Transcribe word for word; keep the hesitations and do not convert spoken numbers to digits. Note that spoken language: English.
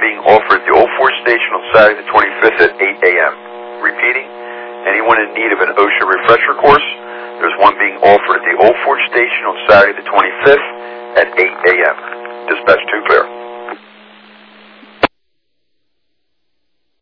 being offered at the Old Fort Station on Saturday the twenty-fifth at eight a.m. Repeating, anyone in need of an OSHA refresher course, there's one being offered at the Old Fort Station on Saturday the twenty-fifth at eight a.m. Dispatch two clear.